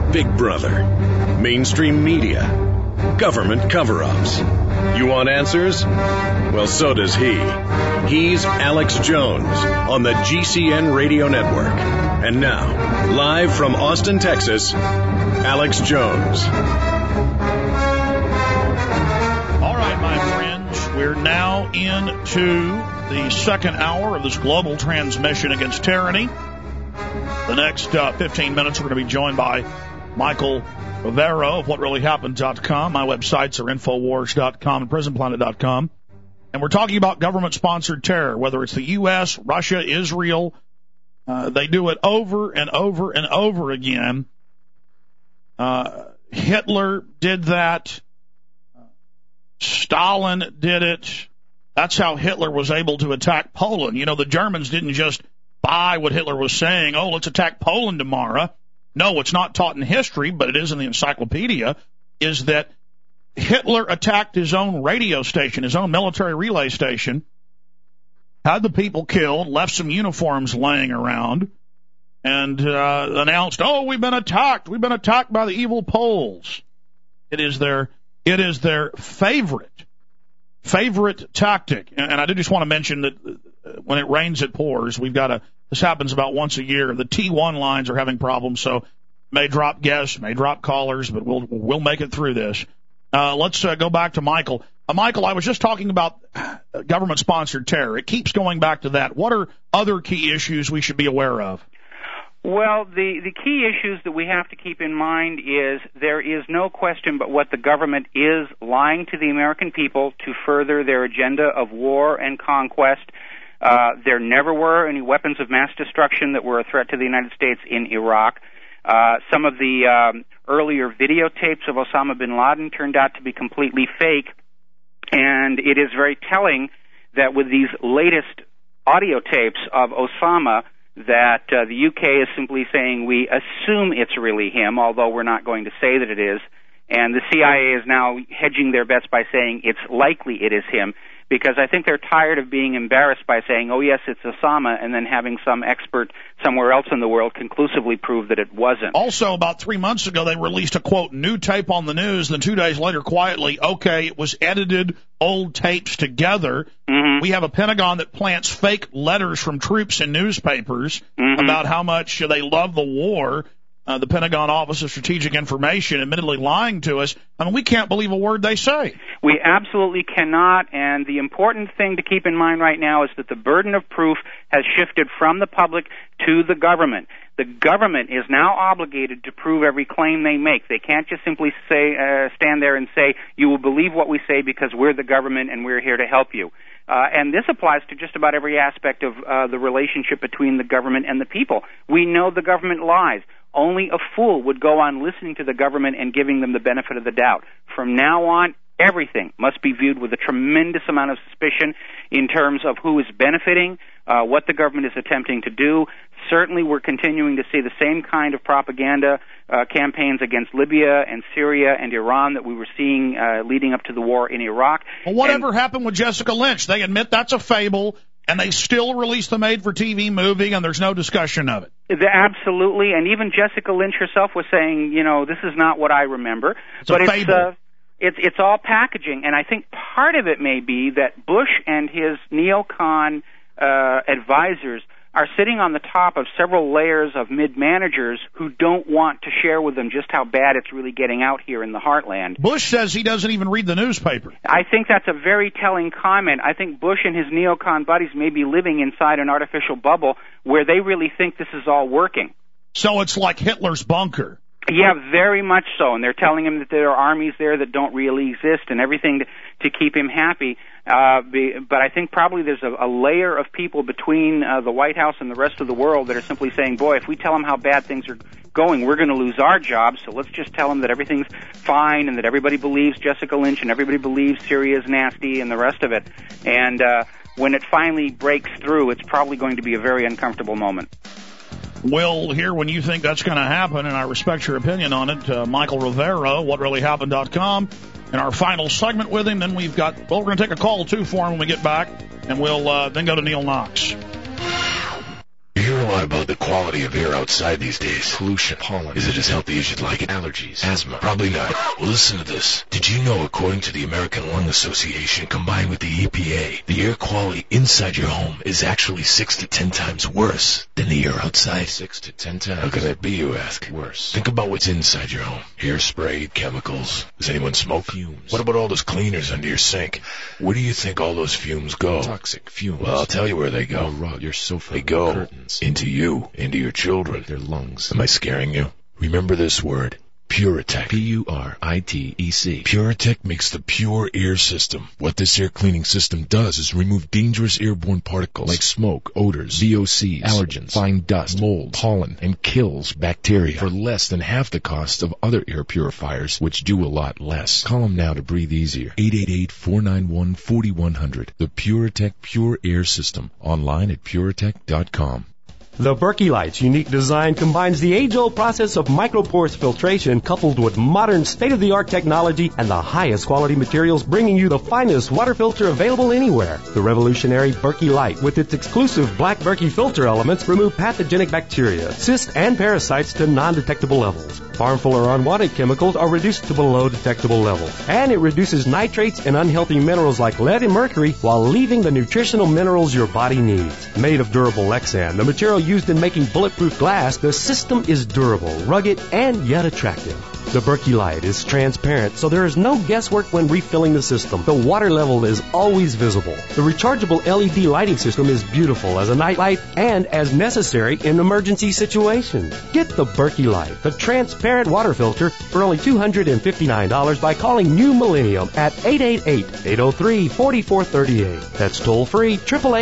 Big Brother, mainstream media, government cover-ups. You want answers? Well, so does he. He's Alex Jones on the GCN Radio Network. And now, live from Austin, Texas, Alex Jones. All right, my friends, we're now into the second hour of this global transmission against tyranny. The next 15 minutes, we're going to be joined by Michael Rivera of WhatReallyHappened.com. My websites are Infowars.com and PrisonPlanet.com. And we're talking about government-sponsored terror, whether it's the U.S., Russia, Israel. They do it over and over and over again. Hitler did that. Stalin did it. That's how Hitler was able to attack Poland. You know, the Germans didn't just buy what Hitler was saying, oh, let's attack Poland tomorrow. No, it's not taught in history, but it is in the encyclopedia, is that Hitler attacked his own radio station, his own military relay station, had the people killed, left some uniforms laying around, and announced, oh, we've been attacked by the evil Poles. It is their favorite tactic. And I do just want to mention that when it rains, it pours. This happens about once a year. The T1 lines are having problems, so may drop guests, may drop callers, but we'll make it through this. Let's go back to Michael. Michael, I was just talking about government-sponsored terror. It keeps going back to that. What are other key issues we should be aware of? Well, the key issues that we have to keep in mind is there is no question but what the government is lying to the American people to further their agenda of war and conquest. There never were any weapons of mass destruction that were a threat to the United States in Iraq. Some of the earlier videotapes of Osama bin Laden turned out to be completely fake, and it is very telling that with these latest audio tapes of Osama that the UK is simply saying we assume it's really him, although we're not going to say that it is, and the CIA is now hedging their bets by saying it's likely it is him, because I think they're tired of being embarrassed by saying, oh, yes, it's Osama, and then having some expert somewhere else in the world conclusively prove that it wasn't. Also, about 3 months ago, they released a, quote, new tape on the news, then 2 days later, quietly, okay, it was edited old tapes together. Mm-hmm. We have a Pentagon that plants fake letters from troops in newspapers about how much they love the war. The Pentagon Office of Strategic Information admittedly lying to us. I mean, we can't believe a word they say. We absolutely cannot, and the important thing to keep in mind right now is that the burden of proof has shifted from the public to the government. The government is now obligated to prove every claim they make. They can't just simply stand there and say, you will believe what we say because we're the government and we're here to help you. And this applies to just about every aspect of the relationship between the government and the people. We know the government lies. Only a fool would go on listening to the government and giving them the benefit of the doubt. From now on, everything must be viewed with a tremendous amount of suspicion in terms of who is benefiting, what the government is attempting to do. Certainly, we're continuing to see the same kind of propaganda campaigns against Libya and Syria and Iran that we were seeing leading up to the war in Iraq. Well, whatever happened with Jessica Lynch? They admit that's a fable, and they still release the made-for-TV movie, and there's no discussion of it. Absolutely, and even Jessica Lynch herself was saying, you know, this is not what I remember. But a fable. It's all packaging, and I think part of it may be that Bush and his neocon advisors are sitting on the top of several layers of mid-managers who don't want to share with them just how bad it's really getting out here in the heartland. Bush says he doesn't even read the newspaper. I think that's a very telling comment. I think Bush and his neocon buddies may be living inside an artificial bubble where they really think this is all working. So it's like Hitler's bunker. Yeah, very much so. And they're telling him that there are armies there that don't really exist and everything to keep him happy. But I think probably there's a layer of people between the White House and the rest of the world that are simply saying, boy, if we tell them how bad things are going, we're going to lose our jobs, so let's just tell them that everything's fine and that everybody believes Jessica Lynch and everybody believes Syria's nasty and the rest of it. And when it finally breaks through, it's probably going to be a very uncomfortable moment. We'll hear when you think that's going to happen, and I respect your opinion on it. Michael Rivera, WhatReallyHappened.com. In our final segment with him, then we're going to take a call, too, for him when we get back, and we'll then go to Neil Knox. You're liable the quality of air outside these days. Pollution, pollen. Is it as healthy as you'd like it? Allergies, asthma. Probably not. Well, listen to this. Did you know, according to the American Lung Association combined with the EPA, the air quality inside your home is actually 6 to 10 times worse than the air outside? 6 to 10 times. How could that be, you ask? Worse. Think about what's inside your home. Hairspray, chemicals. Does anyone smoke? Fumes. What about all those cleaners under your sink? Where do you think all those fumes go? Toxic fumes. Well, I'll tell you where they go. Your rug, your sofa, they go curtains. Into you, into your children, their lungs. Am I scaring you? Remember this word. Puritech. P-U-R-I-T-E-C. Puritech makes the Pure Air System. What this air cleaning system does is remove dangerous airborne particles like smoke, odors, VOCs, allergens, fine dust, mold, pollen, and kills bacteria for less than half the cost of other air purifiers, which do a lot less. Call them now to breathe easier. 888-491-4100. The Puritech Pure Air System. Online at puritech.com. The Berkey Light's unique design combines the age-old process of microporous filtration coupled with modern state-of-the-art technology and the highest quality materials, bringing you the finest water filter available anywhere. The revolutionary Berkey Light, with its exclusive black Berkey filter elements, remove pathogenic bacteria, cysts, and parasites to non-detectable levels. Harmful or unwanted chemicals are reduced to below detectable levels. And it reduces nitrates and unhealthy minerals like lead and mercury while leaving the nutritional minerals your body needs. Made of durable Lexan, the material used in making bulletproof glass, the system is durable, rugged, and yet attractive. The Berkey Light is transparent, so there is no guesswork when refilling the system. The water level is always visible. The rechargeable LED lighting system is beautiful as a night light and as necessary in emergency situations. Get the Berkey Light, the transparent water filter, for only $259 by calling New Millennium at 888-803-4438. That's toll free,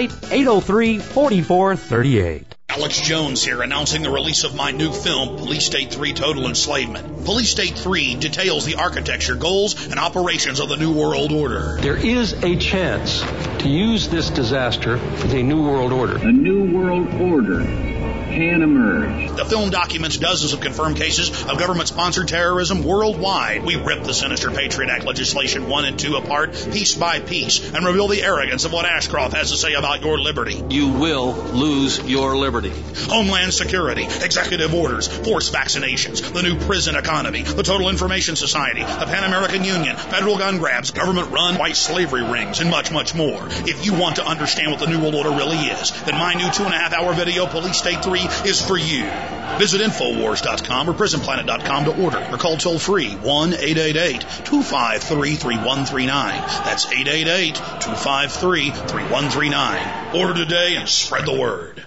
888-803-4438. Alex Jones here, announcing the release of my new film, Police State 3 Total Enslavement. Police State 3 details the architecture, goals, and operations of the New World Order. There is a chance to use this disaster for the New World Order. A New World Order can emerge. The film documents dozens of confirmed cases of government-sponsored terrorism worldwide. We rip the sinister Patriot Act legislation 1 and 2 apart, piece by piece, and reveal the arrogance of what Ashcroft has to say about your liberty. You will lose your liberty. Homeland Security, executive orders, forced vaccinations, the new prison economy, the Total Information Society, the Pan American Union, federal gun grabs, government-run white slavery rings, and much, much more. If you want to understand what the New World Order really is, then my new 2.5-hour video, Police State 3, is for you. Visit Infowars.com or PrisonPlanet.com to order, or call toll-free 1-888-253-3139. That's 888-253-3139. Order today and spread the word.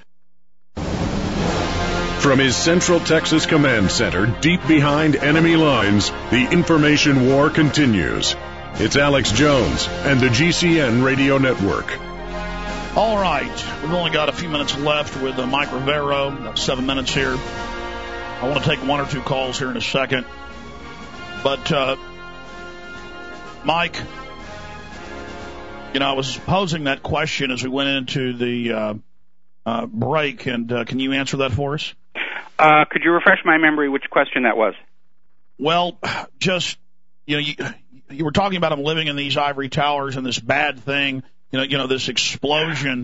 From his Central Texas Command Center, deep behind enemy lines, the information war continues. It's Alex Jones and the GCN Radio Network. All right, we've only got a few minutes left with Mike Rivero. About 7 minutes here. I want to take one or two calls here in a second. But, Mike, I was posing that question as we went into the break, and can you answer that for us? Could you refresh my memory which question that was? Well, just, you were talking about them living in these ivory towers and this bad thing. This explosion,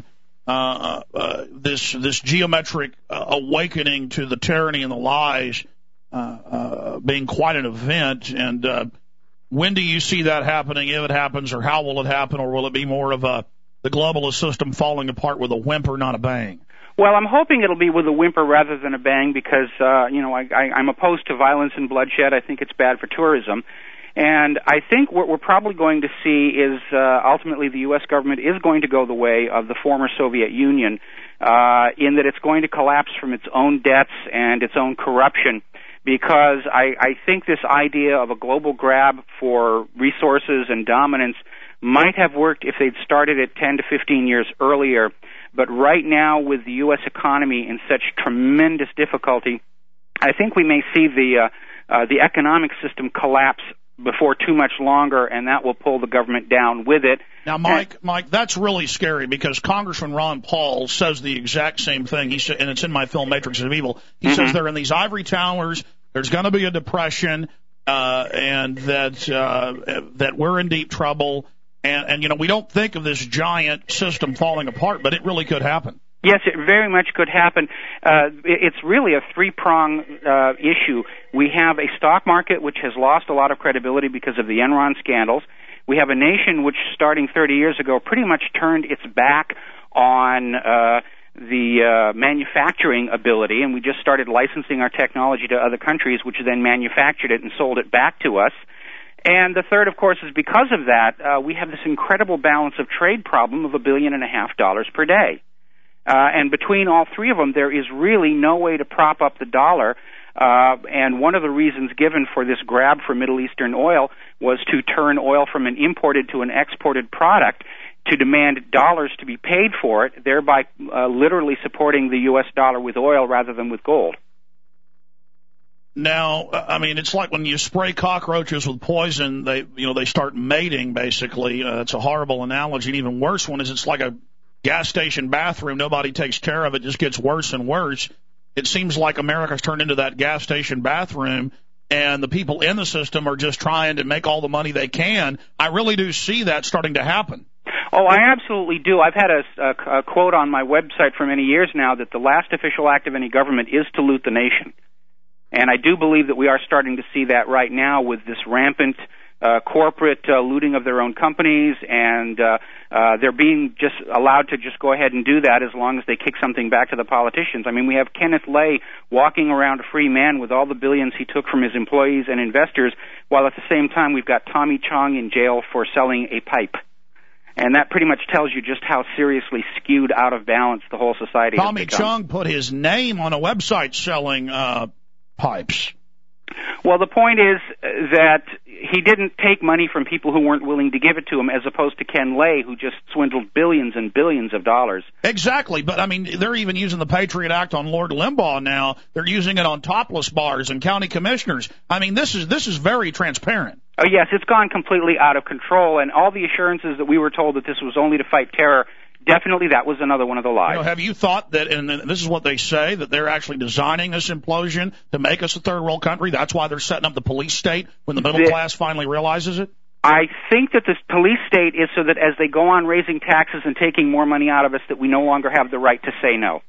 this geometric awakening to the tyranny and the lies being quite an event. And when do you see that happening, if it happens, or how will it happen, or will it be more of the globalist system falling apart with a whimper, not a bang? Well, I'm hoping it'll be with a whimper rather than a bang because, I'm opposed to violence and bloodshed. I think it's bad for tourism. And I think what we're probably going to see is ultimately the U.S. government is going to go the way of the former Soviet Union in that it's going to collapse from its own debts and its own corruption, because I think this idea of a global grab for resources and dominance might have worked if they'd started it 10 to 15 years earlier. But right now, with the U.S. economy in such tremendous difficulty, I think we may see the economic system collapse before too much longer, and that will pull the government down with it. Now, Mike, that's really scary because Congressman Ron Paul says the exact same thing. He said, and it's in my film Matrix of Evil. He says they're in these ivory towers. There's going to be a depression, and that we're in deep trouble. And we don't think of this giant system falling apart, but it really could happen. Yes, it very much could happen. It's really a three-prong issue. We have a stock market which has lost a lot of credibility because of the Enron scandals. We have a nation which, starting 30 years ago, pretty much turned its back on the manufacturing ability, and we just started licensing our technology to other countries, which then manufactured it and sold it back to us. And the third, of course, is because of that, we have this incredible balance of trade problem of $1.5 billion per day. And between all three of them, there is really no way to prop up the dollar. And one of the reasons given for this grab for Middle Eastern oil was to turn oil from an imported to an exported product, to demand dollars to be paid for it, thereby literally supporting the U.S. dollar with oil rather than with gold. Now, I mean, it's like when you spray cockroaches with poison, they start mating, basically. It's a horrible analogy. An even worse one is it's like a gas station bathroom. Nobody takes care of it. It just gets worse and worse. It seems like America's turned into that gas station bathroom, and the people in the system are just trying to make all the money they can. I really do see that starting to happen. Oh, I absolutely do. I've had a quote on my website for many years now that the last official act of any government is to loot the nation. And I do believe that we are starting to see that right now with this rampant corporate looting of their own companies, and they're being just allowed to just go ahead and do that as long as they kick something back to the politicians. I mean, we have Kenneth Lay walking around a free man with all the billions he took from his employees and investors, while at the same time we've got Tommy Chong in jail for selling a pipe. And that pretty much tells you just how seriously skewed out of balance the whole society has become. Tommy Chong put his name on a website selling pipes. Well, the point is that he didn't take money from people who weren't willing to give it to him, as opposed to Ken Lay, who just swindled billions and billions of dollars. Exactly, but I mean, they're even using the Patriot Act on Lord Limbaugh now. They're using it on topless bars and county commissioners. I mean, this is very transparent. Oh, yes, it's gone completely out of control, and all the assurances that we were told that this was only to fight terror, definitely that was another one of the lies. Have you thought that, and this is what they say, that they're actually designing this implosion to make us a third world country? That's why they're setting up the police state when the middle class finally realizes it? I think that this police state is so that as they go on raising taxes and taking more money out of us, that we no longer have the right to say no.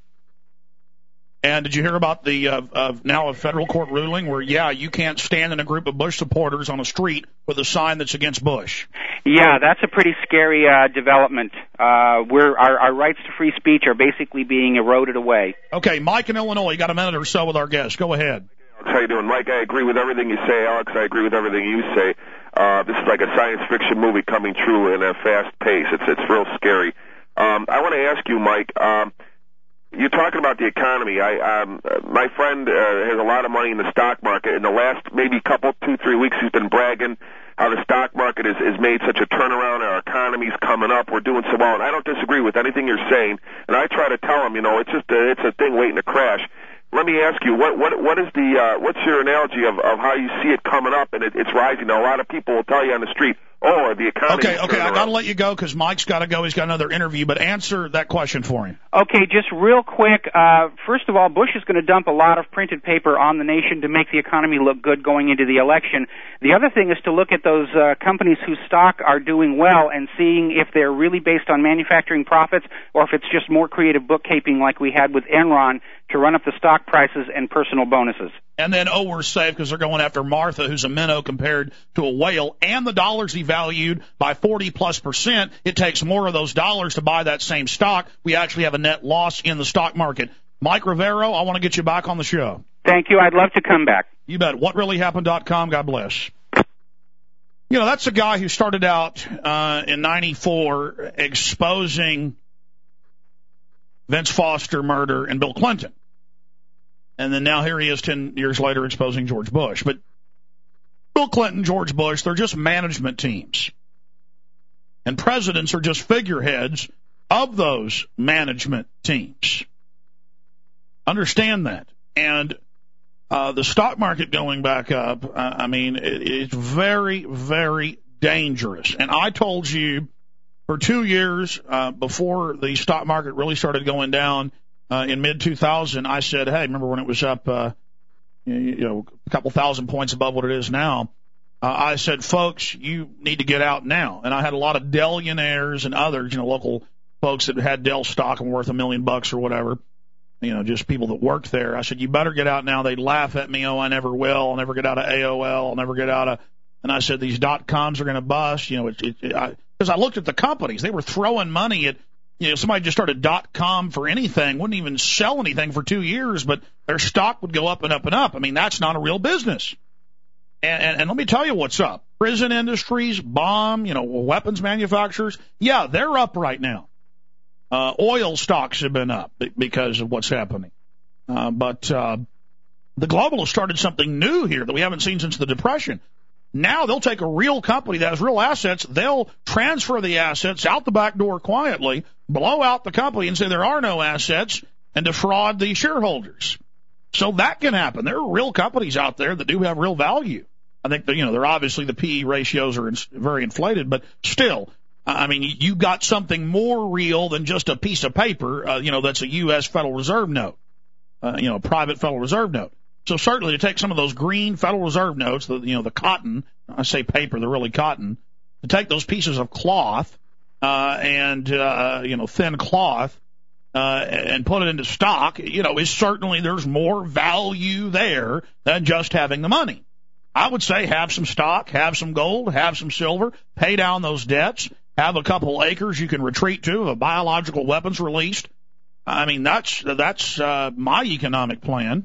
And did you hear about the now a federal court ruling where, you can't stand in a group of Bush supporters on a street with a sign that's against Bush? Yeah, that's a pretty scary development. Our rights to free speech are basically being eroded away. Okay, Mike in Illinois, you got a minute or so with our guest. Go ahead. How you doing, Mike? I agree with everything you say, Alex. I agree with everything you say. This is like a science fiction movie coming true in a fast pace. It's real scary. I want to ask you, Mike. You're talking about the economy. My friend has a lot of money in the stock market. In the last maybe 2-3 weeks, he's been bragging how the stock market has made such a turnaround. Our economy's coming up. We're doing so well. And I don't disagree with anything you're saying. And I try to tell him, it's just it's a thing waiting to crash. Let me ask you, what is what's your analogy of how you see it coming up and it's rising? Now, a lot of people will tell you on the street, the economy. Okay, I got to let you go because Mike's got to go. He's got another interview, but answer that question for him. Okay, just real quick. First of all, Bush is going to dump a lot of printed paper on the nation to make the economy look good going into the election. The other thing is to look at those companies whose stock are doing well and seeing if they're really based on manufacturing profits or if it's just more creative bookkeeping like we had with Enron to run up the stock prices and personal bonuses. And then, we're safe because they're going after Martha, who's a minnow compared to a whale, and the dollar's devalued by 40+%. It takes more of those dollars to buy that same stock. We actually have a net loss in the stock market. Mike Rivero, I want to get you back on the show. Thank you. I'd love to come back. You bet. WhatReallyHappened.com. God bless. That's a guy who started out in 94 exposing Vince Foster murder and Bill Clinton. And then now here he is 10 years later exposing George Bush. But Bill Clinton, George Bush, they're just management teams. And presidents are just figureheads of those management teams. Understand that. And the stock market going back up, it's very, very dangerous. And I told you for 2 years before the stock market really started going down, in mid-2000, I said, hey, remember when it was up, a couple thousand points above what it is now? I said, folks, you need to get out now. And I had a lot of Dellionaires and others, local folks that had Dell stock and worth $1 million or whatever, just people that worked there. I said, you better get out now. They'd laugh at me. Oh, I never will. I'll never get out of AOL. I'll never get out of. And I said, these .coms are going to bust. Because I looked at the companies. They were throwing money at, somebody just started .com for anything, wouldn't even sell anything for 2 years, but their stock would go up and up and up. I mean, that's not a real business. And let me tell you what's up. Prison industries, bomb, weapons manufacturers, yeah, they're up right now. Oil stocks have been up because of what's happening. But the globalists started something new here that we haven't seen since the Depression. Now they'll take a real company that has real assets, they'll transfer the assets out the back door quietly, blow out the company and say there are no assets, and defraud the shareholders. So that can happen. There are real companies out there that do have real value. I think they're obviously the PE ratios are very inflated, but still, I mean, you got something more real than just a piece of paper, that's a U.S. Federal Reserve note, private Federal Reserve note. So certainly to take some of those green Federal Reserve notes, the cotton, I say paper, they're really cotton, to take those pieces of cloth, thin cloth, and put it into stock, is certainly there's more value there than just having the money. I would say have some stock, have some gold, have some silver, pay down those debts, have a couple acres you can retreat to if biological weapons released. I mean, that's my economic plan.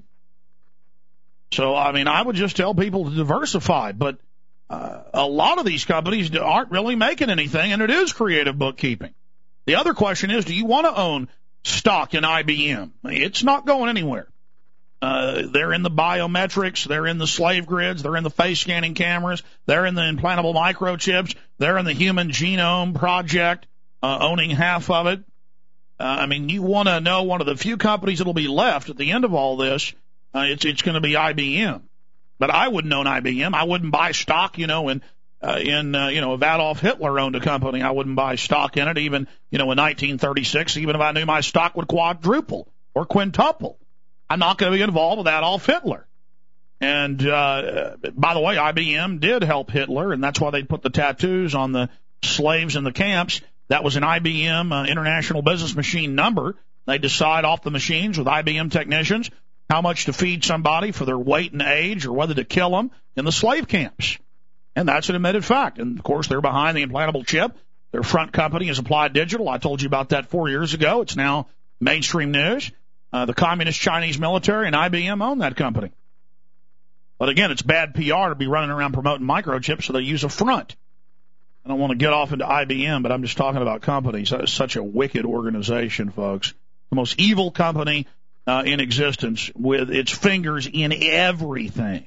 So, I mean, I would just tell people to diversify, but a lot of these companies aren't really making anything, and it is creative bookkeeping. The other question is, do you want to own stock in IBM? It's not going anywhere. They're in the biometrics, they're in the slave grids, they're in the face scanning cameras, they're in the implantable microchips, they're in the Human Genome Project, owning half of it. I mean, you want to know one of the few companies that will be left at the end of all this. It's going to be IBM, but I wouldn't own IBM. I wouldn't buy stock, if Adolf Hitler owned a company, I wouldn't buy stock in it, even, in 1936, even if I knew my stock would quadruple or quintuple. I'm not going to be involved with Adolf Hitler. And, by the way, IBM did help Hitler, and that's why they put the tattoos on the slaves in the camps. That was an IBM International Business Machine number. They decide off the machines with IBM technicians how much to feed somebody for their weight and age or whether to kill them in the slave camps. And that's an admitted fact. And, of course, they're behind the implantable chip. Their front company is Applied Digital. I told you about that 4 years ago. It's now mainstream news. The communist Chinese military and IBM own that company. But, again, it's bad PR to be running around promoting microchips, so they use a front. I don't want to get off into IBM, but I'm just talking about companies. That is such a wicked organization, folks. The most evil company in existence, with its fingers in everything.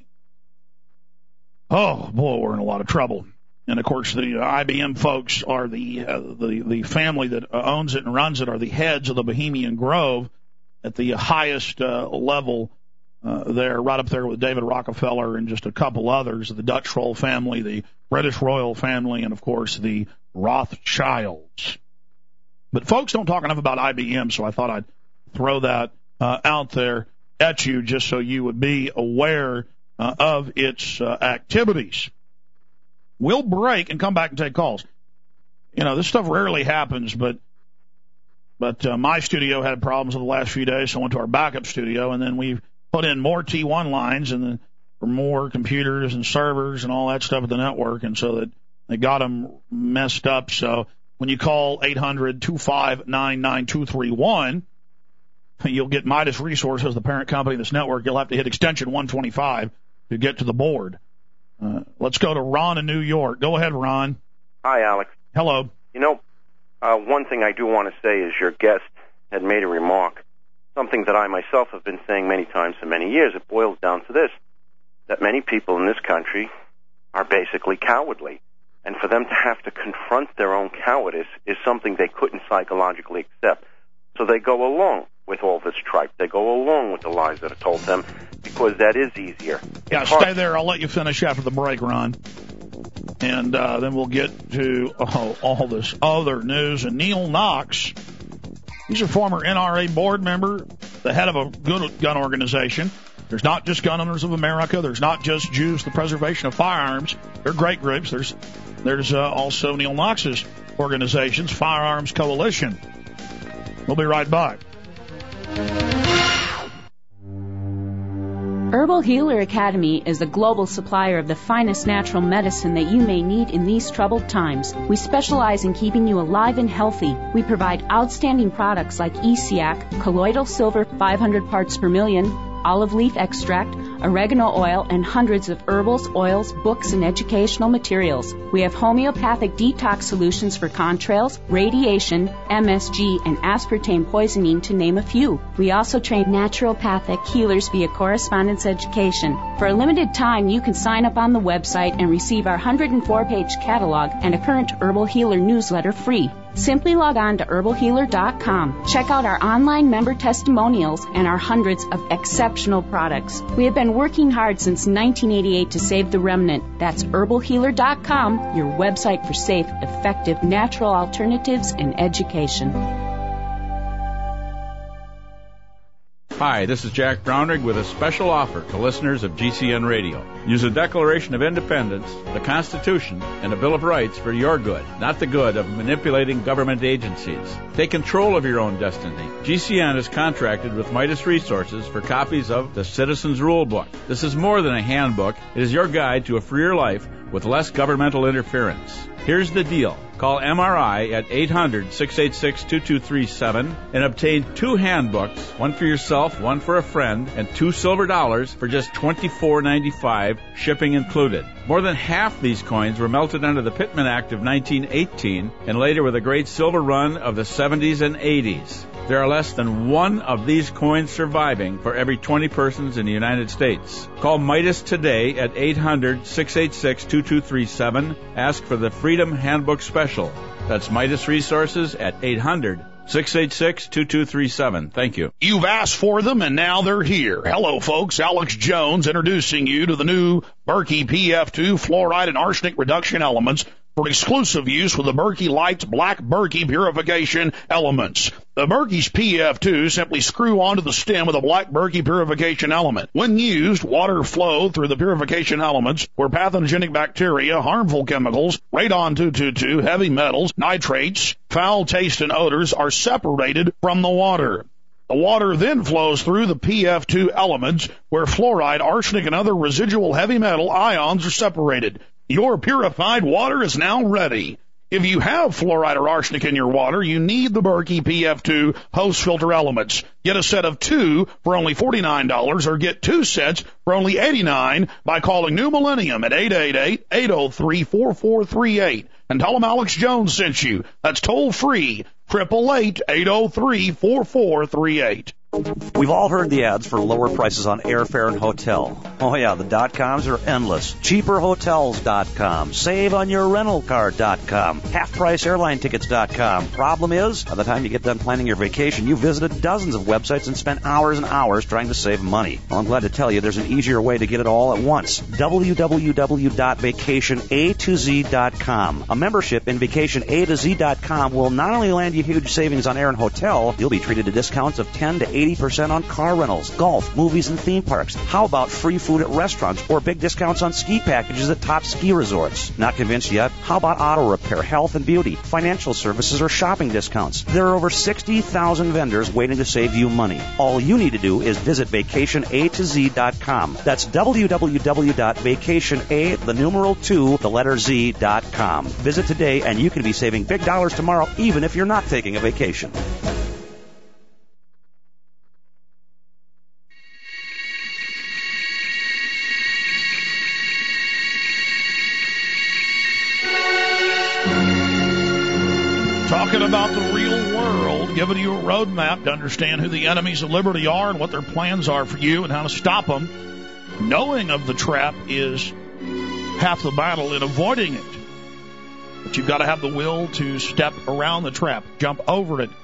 Oh, boy, we're in a lot of trouble. And, of course, the IBM folks are the family that owns it and runs it are the heads of the Bohemian Grove at the highest level there, right up there with David Rockefeller and just a couple others, the Dutch royal family, the British royal family, and, of course, the Rothschilds. But folks don't talk enough about IBM, so I thought I'd throw that out there at you just so you would be aware of its activities. We'll break and come back and take calls. This stuff rarely happens, but my studio had problems in the last few days, so I went to our backup studio, and then we put in more T1 lines and then for more computers and servers and all that stuff at the network, and so that they got them messed up. So when you call 800-259-9231, you'll get Midas Resources, the parent company of this network. You'll have to hit extension 125 to get to the board. Let's go to Ron in New York. Go ahead, Ron. Hi, Alex. Hello. One thing I do want to say is your guest had made a remark, something that I myself have been saying many times for many years. It boils down to this, that many people in this country are basically cowardly. And for them to have to confront their own cowardice is something they couldn't psychologically accept. So they go along with all this tripe. They go along with the lies that are told them because that is easier. Yeah, stay there. I'll let you finish after the break, Ron. And then we'll get to all this other news. And Neil Knox, he's a former NRA board member, the head of a good gun organization. There's not just Gun Owners of America. There's not just Jews, the Preservation of Firearms. They're great groups. There's also Neil Knox's organizations, Firearms Coalition. We'll be right back. Herbal Healer Academy is a global supplier of the finest natural medicine that you may need in these troubled times. We specialize in keeping you alive and healthy. We provide outstanding products like ESEAC, colloidal silver 500 parts per million, olive leaf extract, oregano oil, and hundreds of herbals, oils, books, and educational materials. We have homeopathic detox solutions for contrails, radiation, MSG, and aspartame poisoning, to name a few. We also train naturopathic healers via correspondence education. For a limited time, you can sign up on the website and receive our 104-page catalog and a current Herbal Healer newsletter free. Simply log on to herbalhealer.com. Check out our online member testimonials and our hundreds of exceptional products. We have been working hard since 1988 to save the remnant. That's herbalhealer.com, your website for safe, effective, natural alternatives and education. Hi, this is Jack Brownrigg with a special offer to listeners of GCN Radio. Use a Declaration of Independence, the Constitution, and a Bill of Rights for your good, not the good of manipulating government agencies. Take control of your own destiny. GCN is contracted with Midas Resources for copies of the Citizen's Rule Book. This is more than a handbook. It is your guide to a freer life with less governmental interference. Here's the deal. Call MRI at 800-686-2237 and obtain 2 handbooks, one for yourself, one for a friend, and $2 silver for just $24.95, shipping included. More than half these coins were melted under the Pittman Act of 1918 and later with a great silver run of the 70s and 80s. There are less than 1 of these coins surviving for every 20 persons in the United States. Call Midas today at 800-686-2237. Ask for the Freedom Handbook Special. That's Midas Resources at 800-686-2237. Thank you. You've asked for them, and now they're here. Hello, folks. Alex Jones introducing you to the new Berkey PF2 fluoride and arsenic reduction elements for exclusive use with the Berkey Lights Black Berkey Purification Elements. The Berkey's PF2 simply screw onto the stem with a Black Berkey Purification Element. When used, water flow through the purification elements where pathogenic bacteria, harmful chemicals, radon-222, heavy metals, nitrates, foul taste, and odors are separated from the water. The water then flows through the PF2 elements where fluoride, arsenic, and other residual heavy metal ions are separated. Your purified water is now ready. If you have fluoride or arsenic in your water, you need the Berkey PF2 post-filter elements. Get a set of 2 for only $49 or get 2 sets for only $89 by calling New Millennium at 888-803-4438 and tell them Alex Jones sent you. That's toll-free, 888-803-4438. We've all heard the ads for lower prices on airfare and hotel. Oh yeah, the .coms are endless. Cheaperhotels.com, saveonyourrentalcar.com, halfpriceairlinetickets.com. Problem is, by the time you get done planning your vacation, you visited dozens of websites and spent hours and hours trying to save money. Well, I'm glad to tell you there's an easier way to get it all at once. www.vacationatoz.com. A membership in vacationatoz.com will not only land you huge savings on air and hotel, you'll be treated to discounts of 10 to 80% on car rentals, golf, movies, and theme parks. How about free food at restaurants or big discounts on ski packages at top ski resorts? Not convinced yet? How about auto repair, health and beauty, financial services, or shopping discounts? There are over 60,000 vendors waiting to save you money. All you need to do is visit vacationatoz.com. That's www.vacationA2Z.com. Visit today and you can be saving big dollars tomorrow even if you're not taking a vacation. Talking about the real world, giving you a roadmap to understand who the enemies of liberty are and what their plans are for you and how to stop them. Knowing of the trap is half the battle in avoiding it. But you've got to have the will to step around the trap, jump over it,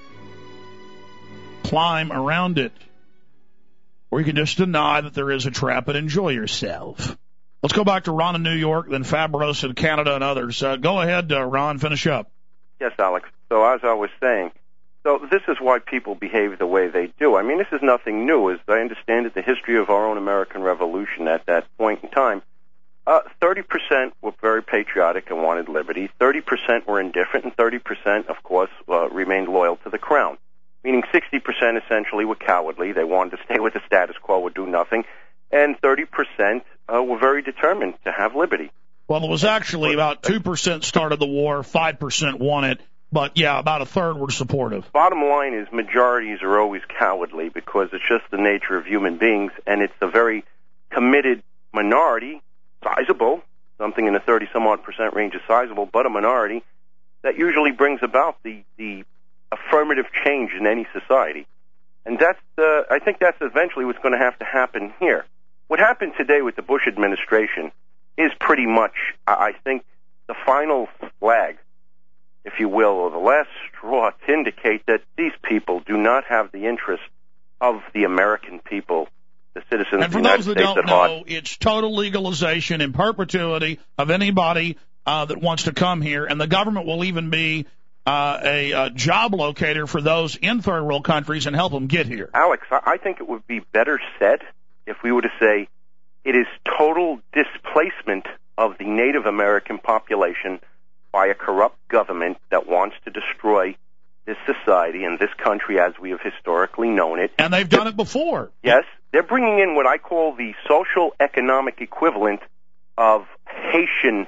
climb around it. Or you can just deny that there is a trap and enjoy yourself. Let's go back to Ron in New York, then Fabros in Canada and others. Go ahead, Ron, finish up. Yes, Alex. So as I was saying, so this is why people behave the way they do. I mean, this is nothing new. As I understand it, the history of our own American Revolution at that point in time, 30% were very patriotic and wanted liberty. 30% were indifferent, and 30%, of course, remained loyal to the crown. meaning 60% essentially were cowardly. They wanted to stay with the status quo, would do nothing, and 30% were very determined to have liberty. Well, it was actually about 2% started the war, 5% won it, but yeah, about a third were supportive. Bottom line is majorities are always cowardly because it's just the nature of human beings, and it's a very committed minority, sizable, something in the 30-some-odd% range is sizable, but a minority, that usually brings about the affirmative change in any society. And that's, I think that's eventually what's going to have to happen here. What happened today with the Bush administration is pretty much, I think, the final flag, if you will, or the last straw to indicate that these people do not have the interest of the American people, the citizens of the United States at heart. And for those that don't know, it's total legalization in perpetuity of anybody that wants to come here, and the government will even be a job locator for those in third world countries and help them get here. Alex, I think it would be better said if we were to say it is total displacement of the Native American population by a corrupt government that wants to destroy this society and this country as we have historically known it. And they've done it before. Yes. They're bringing in what I call the social economic equivalent of Haitian,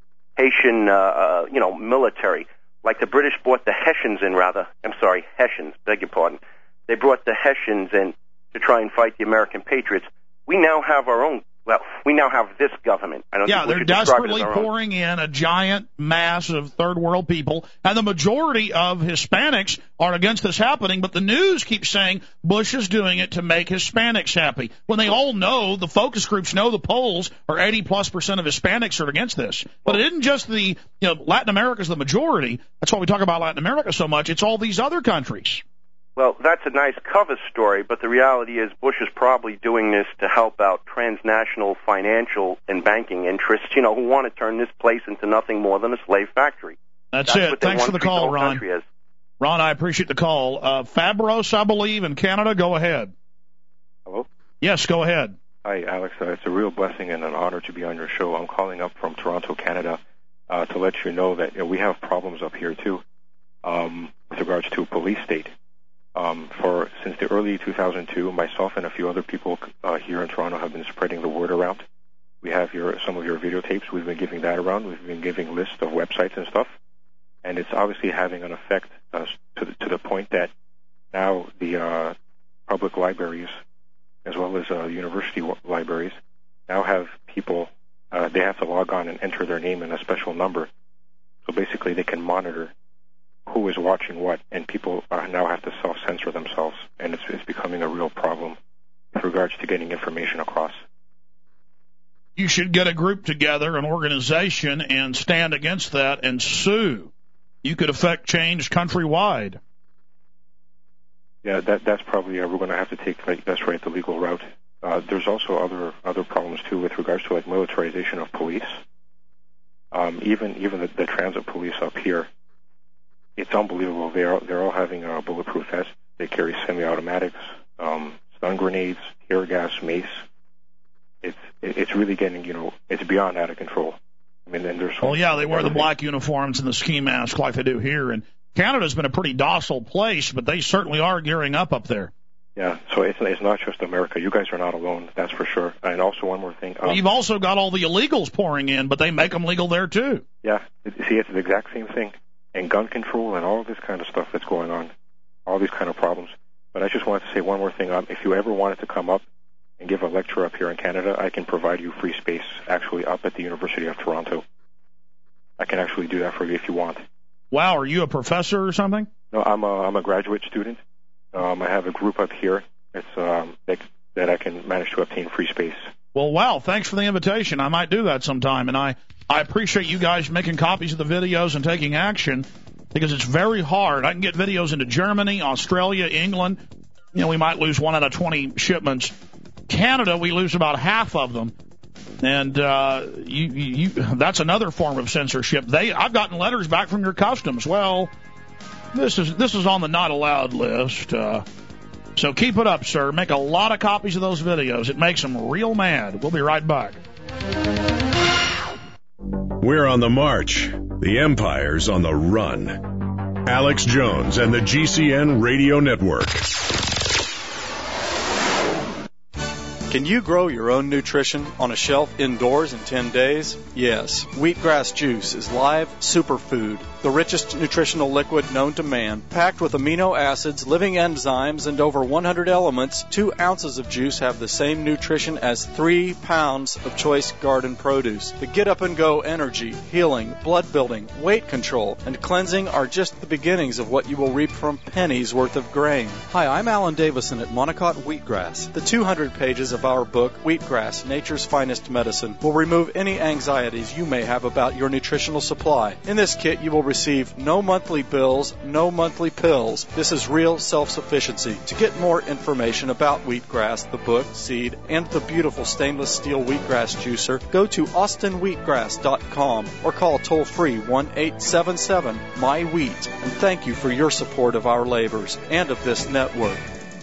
military. Like the British brought the Hessians in, Hessians, beg your pardon. They brought the Hessians in to try and fight the American patriots. We now have our own, we now have this government. They're desperately pouring in a giant mass of third world people, and the majority of Hispanics are against this happening, but the news keeps saying Bush is doing it to make Hispanics happy, when they all know, the focus groups know, the polls are 80+% of Hispanics are against this. But it isn't just Latin America's the majority. That's why we talk about Latin America so much. It's all these other countries. Well, that's a nice cover story, but the reality is Bush is probably doing this to help out transnational financial and banking interests, who want to turn this place into nothing more than a slave factory. That's it. Thanks for the call, Ron. Ron, I appreciate the call. Fabros, I believe, in Canada. Go ahead. Hello? Yes, go ahead. Hi, Alex. It's a real blessing and an honor to be on your show. I'm calling up from Toronto, Canada, to let you know that we have problems up here, too, with regards to a police state. Since the early 2002, myself and a few other people here in Toronto have been spreading the word around. We have some of your videotapes. We've been giving that around. We've been giving lists of websites and stuff, and it's obviously having an effect to the point that now the public libraries, as well as university libraries, now have people. They have to log on and enter their name and a special number, so basically they can monitor who is watching what, and people now have to self-censor themselves, and it's becoming a real problem with regards to getting information across. You should get a group together, an organization, and stand against that and sue. You could affect change countrywide. Yeah, that's probably we're going to have to take the legal route. There's also other problems too with regards to militarization of police. Even the transit police up here. It's unbelievable. They're all having bulletproof vests. They carry semi-automatics, stun grenades, tear gas, mace. It's really getting, it's beyond out of control. I mean, then there's they wear the black uniforms and the ski mask like they do here. And Canada's been a pretty docile place, but they certainly are gearing up there. Yeah, so it's not just America. You guys are not alone, that's for sure. And also one more thing. You've also got all the illegals pouring in, but they make them legal there too. Yeah, see, it's the exact same thing. And gun control and all this kind of stuff that's going on, all these kind of problems. But I just wanted to say one more thing. If you ever wanted to come up and give a lecture up here in Canada, I can provide you free space actually up at the University of Toronto. I can actually do that for you if you want. Wow, are you a professor or something? No, I'm a graduate student. I have a group up here that I can manage to obtain free space. Well, wow, thanks for the invitation. I might do that sometime, and I appreciate you guys making copies of the videos and taking action, because it's very hard. I can get videos into Germany, Australia, England. We might lose 1 out of 20 shipments. Canada, we lose about half of them. And that's another form of censorship. I've gotten letters back from your customs. Well, this is on the not allowed list. So keep it up, sir. Make a lot of copies of those videos. It makes them real mad. We'll be right back. We're on the march. The Empire's on the run. Alex Jones and the GCN Radio Network. Can you grow your own nutrition on a shelf indoors in 10 days? Yes. Wheatgrass juice is live superfood, the richest nutritional liquid known to man. Packed with amino acids, living enzymes, and over 100 elements, 2 ounces of juice have the same nutrition as 3 pounds of choice garden produce. The get-up-and-go energy, healing, blood building, weight control, and cleansing are just the beginnings of what you will reap from pennies worth of grain. Hi, I'm Alan Davison at Monocot Wheatgrass. The 200 pages of our book, Wheatgrass, Nature's Finest Medicine, will remove any anxieties you may have about your nutritional supply. In this kit, you will receive no monthly bills, no monthly pills. This is real self-sufficiency. To get more information about wheatgrass, the book, seed, and the beautiful stainless steel wheatgrass juicer, go to austinwheatgrass.com or call toll-free 1-877-MY-WHEAT. And thank you for your support of our labors and of this network.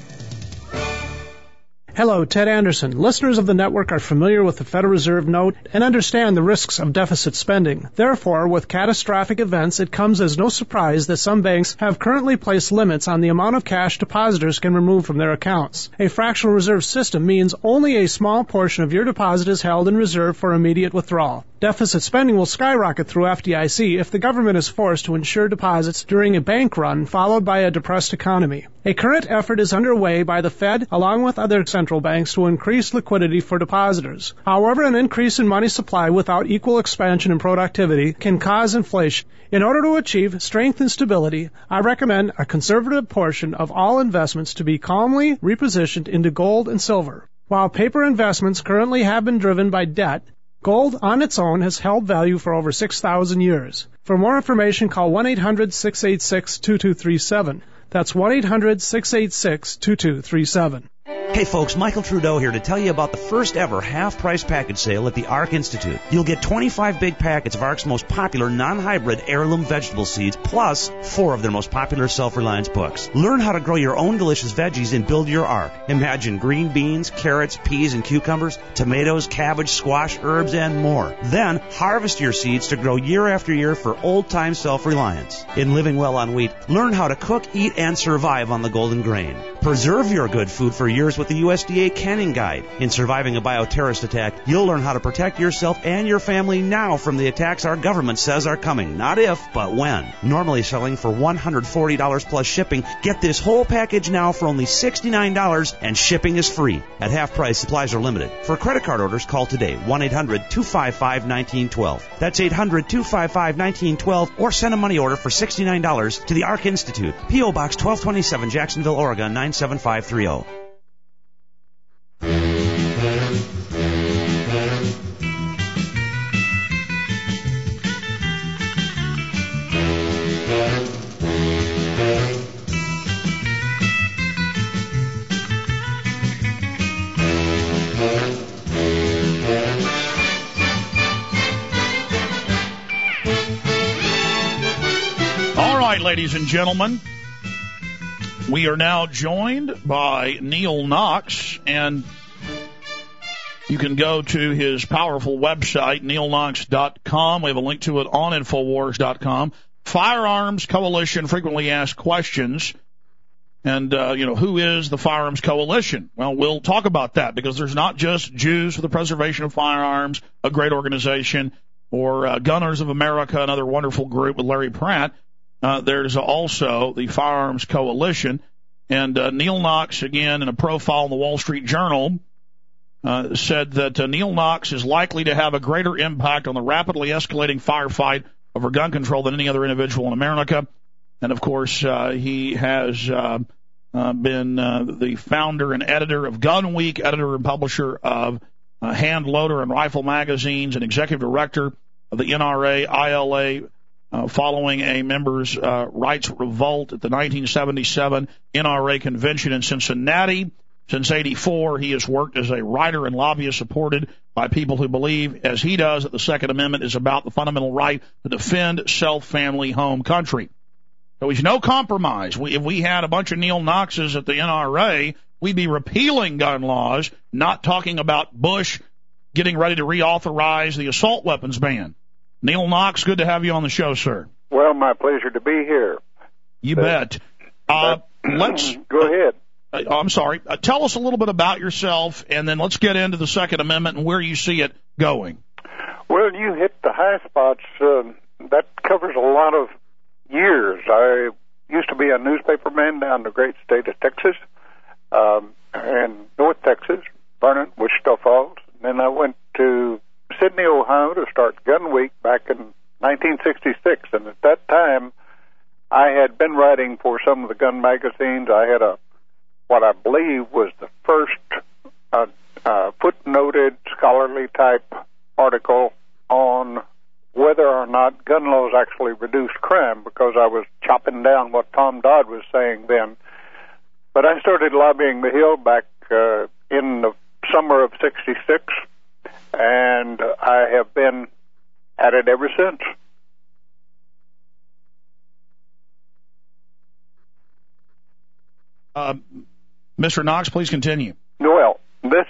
Hello, Ted Anderson. Listeners of the network are familiar with the Federal Reserve note and understand the risks of deficit spending. Therefore, with catastrophic events, it comes as no surprise that some banks have currently placed limits on the amount of cash depositors can remove from their accounts. A fractional reserve system means only a small portion of your deposit is held in reserve for immediate withdrawal. Deficit spending will skyrocket through FDIC if the government is forced to insure deposits during a bank run followed by a depressed economy. A current effort is underway by the Fed along with other central banks to increase liquidity for depositors. However, an increase in money supply without equal expansion in productivity can cause inflation. In order to achieve strength and stability, I recommend a conservative portion of all investments to be calmly repositioned into gold and silver. While paper investments currently have been driven by debt, gold on its own has held value for over 6,000 years. For more information, call 1-800-686-2237. That's 1-800-686-2237. Hey folks, Michael Trudeau here to tell you about the first ever half-price package sale at the ARC Institute. You'll get 25 big packets of ARC's most popular non-hybrid heirloom vegetable seeds, plus 4 of their most popular self-reliance books. Learn how to grow your own delicious veggies and build your ARC. Imagine green beans, carrots, peas, and cucumbers, tomatoes, cabbage, squash, herbs, and more. Then harvest your seeds to grow year after year for old-time self-reliance. In Living Well on Wheat, learn how to cook, eat, and survive on the golden grain. Preserve your good food for years with the USDA Canning Guide. In Surviving a Bioterrorist Attack, you'll learn how to protect yourself and your family now from the attacks our government says are coming. Not if, but when. Normally selling for $140 plus shipping, get this whole package now for only $69 and shipping is free. At half price, supplies are limited. For credit card orders, call today, 1-800-255-1912. That's 800-255-1912, or send a money order for $69 to the ARC Institute, P.O. Box 1227, Jacksonville, Oregon, 97530. All right, ladies and gentlemen, we are now joined by Neil Knox, and you can go to his powerful website, neilknox.com. We have a link to it on Infowars.com. Firearms Coalition Frequently Asked Questions. And, who is the Firearms Coalition? Well, we'll talk about that because there's not just Jews for the Preservation of Firearms, a great organization, or Gunners of America, another wonderful group with Larry Pratt. There's also the Firearms Coalition. And Neil Knox, again, in a profile in the Wall Street Journal, said that Neil Knox is likely to have a greater impact on the rapidly escalating firefight over gun control than any other individual in America. And, of course, he has been the founder and editor of Gun Week, editor and publisher of Hand Loader and Rifle magazines, and executive director of the NRA, ILA, following a members' rights revolt at the 1977 NRA convention in Cincinnati. Since '84, he has worked as a writer and lobbyist supported by people who believe, as he does, that the Second Amendment is about the fundamental right to defend self, family, home, country. So he's no compromise. If we had a bunch of Neil Knoxes at the NRA, we'd be repealing gun laws, not talking about Bush getting ready to reauthorize the assault weapons ban. Neil Knox, good to have you on the show, sir. Well, my pleasure to be here. You bet. Let's go ahead. I'm sorry. Tell us a little bit about yourself, and then let's get into the Second Amendment and where you see it going. Well, you hit the high spots. That covers a lot of years. I used to be a newspaperman down in the great state of Texas, and North Texas, Vernon, Wichita Falls. Then I went to Sydney, Ohio to start Gun Week back in 1966, and at that time I had been writing for some of the gun magazines. I had what I believe was the first footnoted scholarly type article on whether or not gun laws actually reduced crime, because I was chopping down what Tom Dodd was saying then. But I started lobbying the Hill back in the summer of '66, and I have been at it ever since. Mr. Knox, please continue. Well, this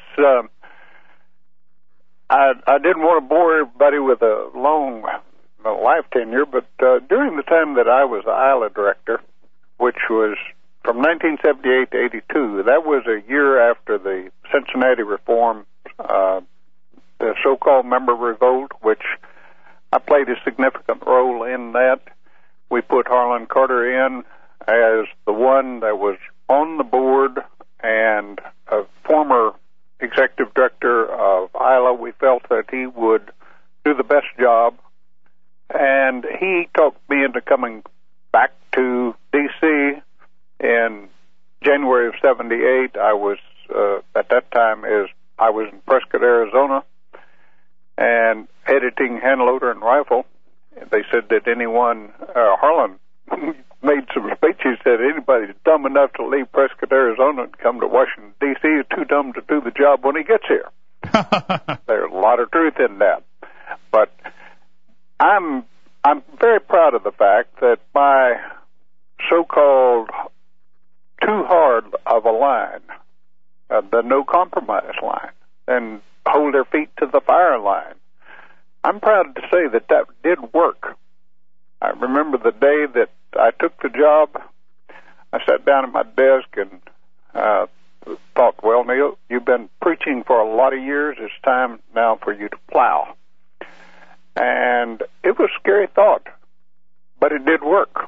I didn't want to bore everybody with a long life tenure, but during the time that I was the ILA director, which was from 1978 to 82, that was a year after the Cincinnati reform, the so-called member revolt, which I played a significant role in that. We put Harlan Carter in as the one that was on the board and a former executive director of ILA. We felt that he would do the best job, and he talked me into coming back to D.C. in January of '78. I was at that time I was in Prescott, Arizona, and editing Hand Loader and Rifle. They said that Harlan made some speeches, said anybody's dumb enough to leave Prescott, Arizona and come to Washington, D.C. is too dumb to do the job when he gets here. There's a lot of truth in that. But I'm very proud of the fact that my so-called too hard of a line, the no compromise line, and hold their feet to the fire line, I'm proud to say that did work. I remember the day that I took the job, I sat down at my desk and thought, well, Neil, you've been preaching for a lot of years. It's time now for you to plow. And it was a scary thought, but it did work.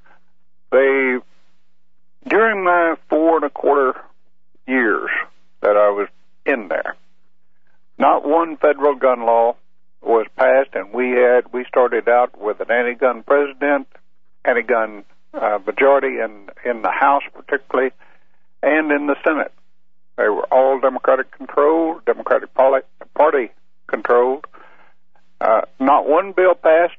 During my 4.25 years that I was in there, not one federal gun law was passed, and we started out with an anti-gun president, anti-gun majority in the House particularly, and in the Senate. They were all Democratic controlled, Democratic Party controlled. Not one bill passed.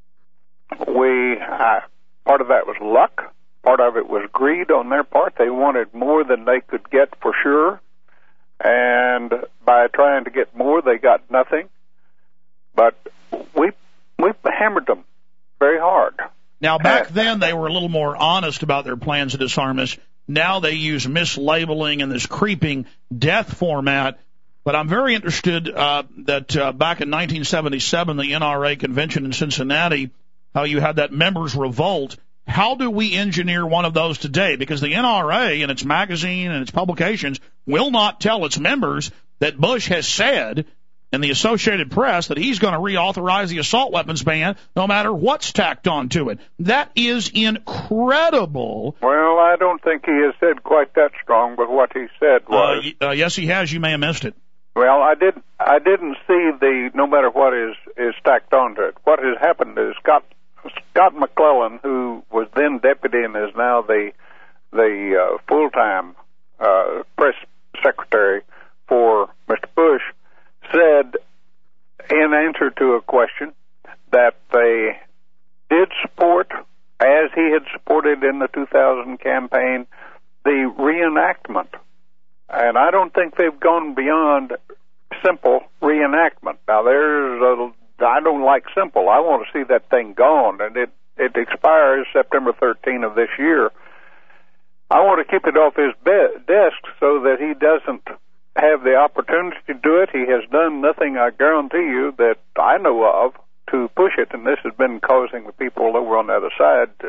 Part of that was luck. Part of it was greed on their part. They wanted more than they could get for sure, and by trying to get more, they got nothing. But we hammered them very hard. Now, back then, they were a little more honest about their plans to disarm us. Now they use mislabeling and this creeping death format. But I'm very interested that back in 1977, the NRA convention in Cincinnati, how you had that members' revolt. How do we engineer one of those today? Because the NRA and its magazine and its publications will not tell its members that Bush has said in the Associated Press that he's going to reauthorize the assault weapons ban no matter what's tacked onto it. That is incredible. Well, I don't think he has said quite that strong, but what he said was... yes, he has. You may have missed it. Well, I didn't see the no matter what is stacked onto it. What has happened is Scott McClellan, who was then deputy and is now the full-time press secretary for Mr. Bush, said in answer to a question that they did support, as he had supported in the 2000 campaign, the reenactment. And I don't think they've gone beyond simple reenactment. Now, I don't like simple. I want to see that thing gone, and it expires September 13 of this year. I want to keep it off his desk so that he doesn't have the opportunity to do it. He has done nothing, I guarantee you, that I know of to push it, and this has been causing the people over on the other side to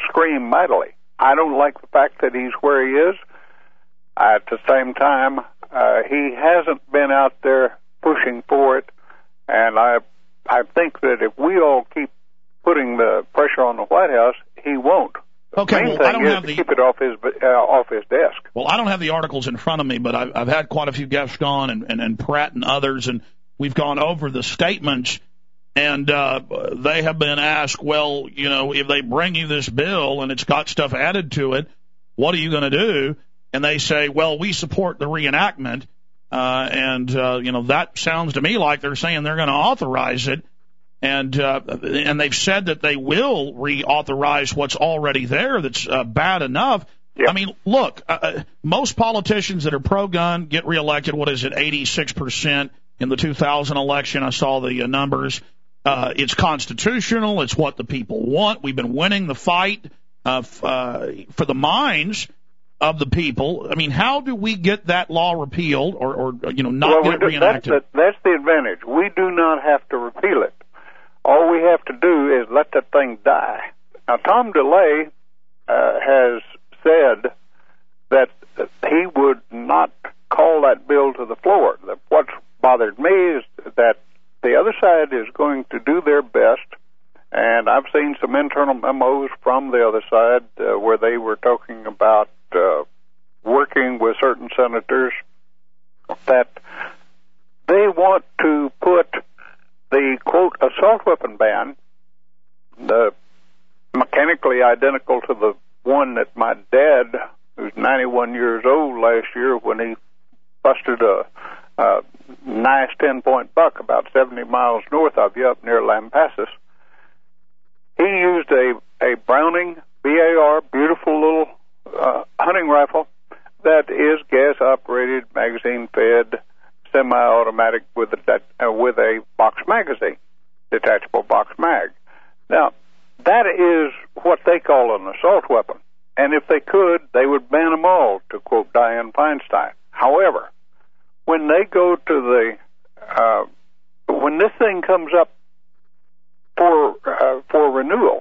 scream mightily. I don't like the fact that he's where he is. At the same time, he hasn't been out there pushing for it, and I think that if we all keep putting the pressure on the White House, he won't. Okay, the main well, I thing don't is have to keep it off his desk. Well, I don't have the articles in front of me, but I've had quite a few guests on, and Pratt and others, and we've gone over the statements, and they have been asked, well, you know, if they bring you this bill and it's got stuff added to it, what are you going to do? And they say, well, we support the reenactment, and you know, that sounds to me like they're saying they're going to authorize it. And they've said that they will reauthorize what's already there that's bad enough. Yep. I mean, look, most politicians that are pro-gun get reelected, 86% in the 2000 election. I saw the numbers. It's constitutional. It's what the people want. We've been winning the fight for the minds of the people. I mean, how do we get that law repealed or not get it reenacted? That's the advantage. We do not have to repeal it. All we have to do is let that thing die. Now, Tom DeLay has said that he would not call that bill to the floor. What's bothered me is that the other side is going to do their best, and I've seen some internal memos from the other side where they were talking about working with certain senators that they want to put the, quote, assault weapon ban, the mechanically identical to the one that my dad, who's 91 years old last year, when he busted a nice 10-point buck about 70 miles north of you up near Lampasas. He used a Browning BAR, beautiful little hunting rifle that is gas-operated, magazine-fed, semi-automatic with a box magazine, detachable box mag. Now, that is what they call an assault weapon. And if they could, they would ban them all, to quote Dianne Feinstein. However, when they go to when this thing comes up for renewal,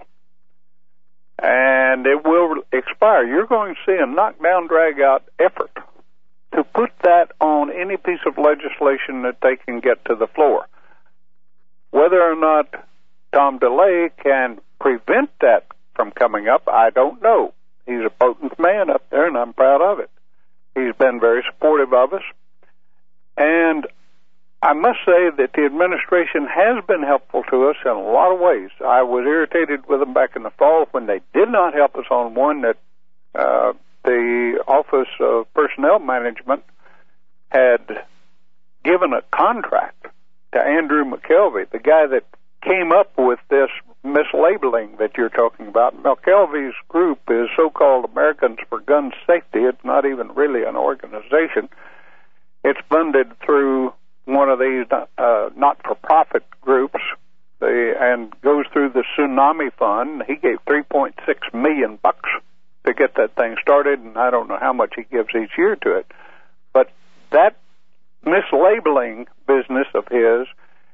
and it will expire, you're going to see a knockdown, drag-out effort to put that on any piece of legislation that they can get to the floor. Whether or not Tom DeLay can prevent that from coming up, I don't know. He's a potent man up there, and I'm proud of it. He's been very supportive of us. And I must say that the administration has been helpful to us in a lot of ways. I was irritated with them back in the fall when they did not help us on one that the Office of Personnel Management had given a contract to Andrew McKelvey, the guy that came up with this mislabeling that you're talking about. McKelvey's group is so-called Americans for Gun Safety. It's not even really an organization. It's funded through one of these not-for-profit groups and goes through the Tsunami Fund. He gave $3.6 million to get that thing started, and I don't know how much he gives each year to it. But that mislabeling business of his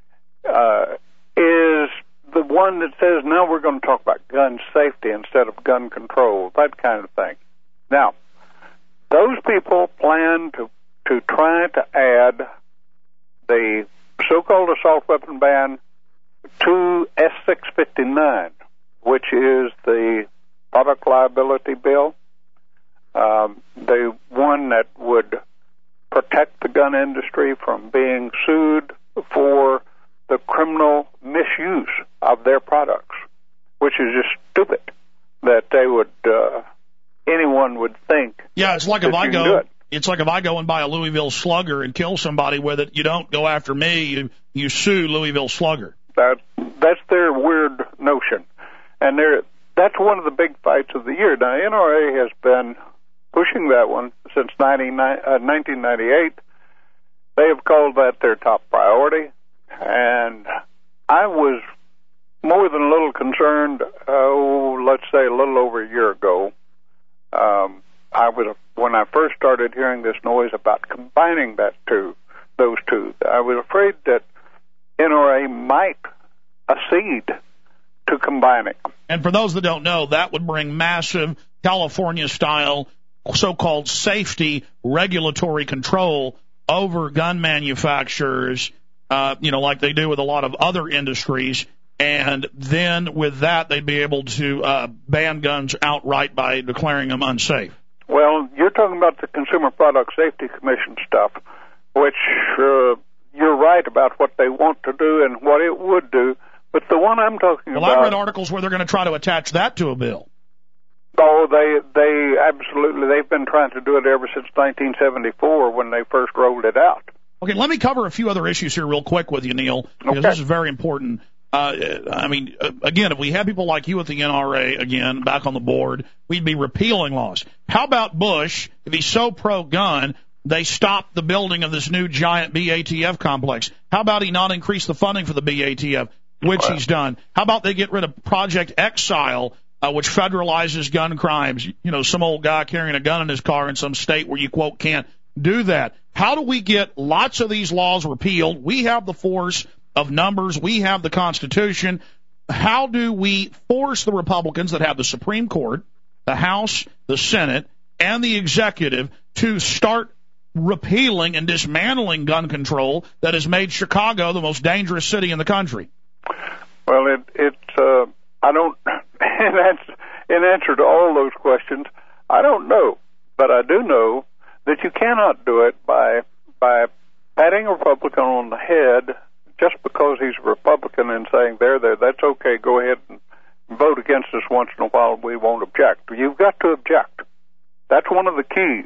is the one that says, now we're going to talk about gun safety instead of gun control, that kind of thing. Now, those people plan to try to add the so-called assault weapon ban to S659, which is the product liability bill, the one that would protect the gun industry from being sued for the criminal misuse of their products, which is just stupid that they would, anyone would think. Yeah, it's like if I go. It's like if I go and buy a Louisville Slugger and kill somebody with it, you don't go after me, you sue Louisville Slugger. That's their weird notion. And that's one of the big fights of the year. Now, NRA has been pushing that one since 1998. They have called that their top priority. And I was more than a little concerned, let's say a little over a year ago. When I first started hearing this noise about combining those two, I was afraid that NRA might accede to combining them. And for those that don't know, that would bring massive California-style so-called safety regulatory control over gun manufacturers, like they do with a lot of other industries. And then with that, they'd be able to ban guns outright by declaring them unsafe. Well, you're talking about the Consumer Product Safety Commission stuff, which you're right about what they want to do and what it would do. But the one I'm talking about... Well, I read articles where they're going to try to attach that to a bill. Oh, they absolutely, they've been trying to do it ever since 1974 when they first rolled it out. Okay, let me cover a few other issues here real quick with you, Neil, because this is very important. Again, if we had people like you at the NRA, again, back on the board, we'd be repealing laws. How about Bush, if he's so pro-gun, they stopped the building of this new giant BATF complex? How about he not increase the funding for the BATF, which he's done? How about they get rid of Project Exile, which federalizes gun crimes? Some old guy carrying a gun in his car in some state where you, quote, can't do that. How do we get lots of these laws repealed? We have the force of numbers. We have the Constitution. How do we force the Republicans that have the Supreme Court, the House, the Senate, and the executive to start repealing and dismantling gun control that has made Chicago the most dangerous city in the country? Well, I don't, in answer to all those questions, I don't know. But I do know that you cannot do it by patting a Republican on the head just because he's a Republican and saying, there, that's okay, go ahead and vote against us once in a while, we won't object. You've got to object. That's one of the keys.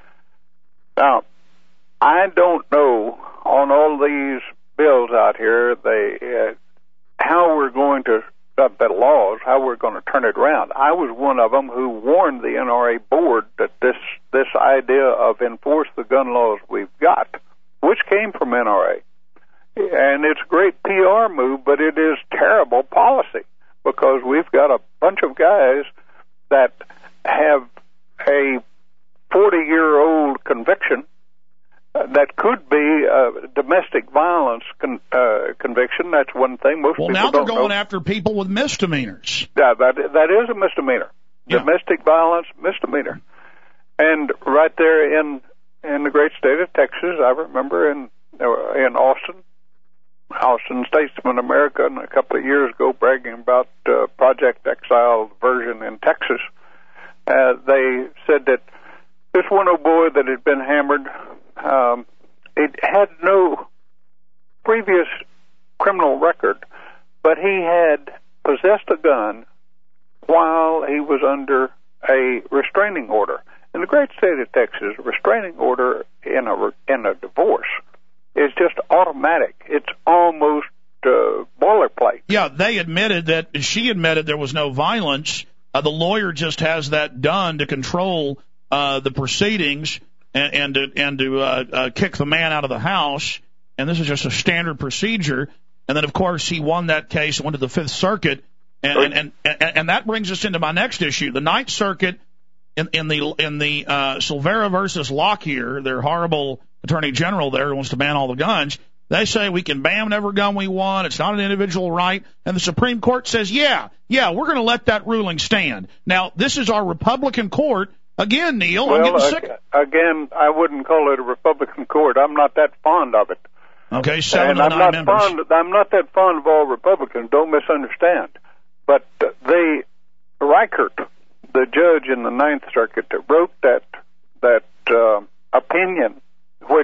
Now, I don't know on all these bills out here, how we're going to, the laws, how we're going to turn it around. I was one of them who warned the NRA board that this idea of enforce the gun laws we've got, which came from NRA, and it's a great PR move, but it is terrible policy because we've got a bunch of guys that have a 40-year-old conviction that could be a domestic violence conviction. That's one thing. Most people now they're don't going know. after people with misdemeanors. Yeah, that is a misdemeanor. Yeah. Domestic violence misdemeanor. And right there in the great state of Texas, I remember in Austin Statesman America, a couple of years ago, bragging about Project Exile version in Texas. They said that this one old boy that had been hammered, it had no previous criminal record, but he had possessed a gun while he was under a restraining order. In the great state of Texas, a restraining order in a divorce is just automatic. It's almost boilerplate. Yeah, she admitted there was no violence. The lawyer just has that done to control the proceedings and to kick the man out of the house. And this is just a standard procedure. And then, of course, he won that case and went to the Fifth Circuit. And that brings us into my next issue. The Ninth Circuit in the Silvera versus Lockyer, their horrible attorney general there who wants to ban all the guns, they say we can ban whatever gun we want. It's not an individual right. And the Supreme Court says, yeah, we're going to let that ruling stand. Now, this is our Republican court. Again, Neil, well, I'm getting sick. Again, I wouldn't call it a Republican court. I'm not that fond of it. Okay, 7 and of the 9 members. I'm not that fond of all Republicans. Don't misunderstand. But Reichert, the judge in the Ninth Circuit that wrote that opinion, which